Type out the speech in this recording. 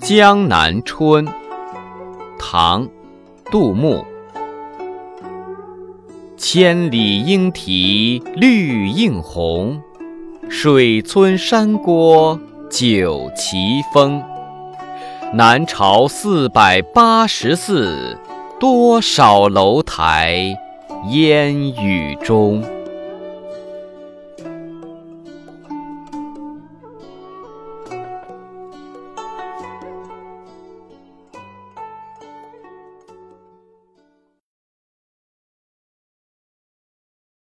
江南春，唐·杜牧。千里莺啼绿映红，水村山郭酒旗风。南朝484，多少楼台烟雨中。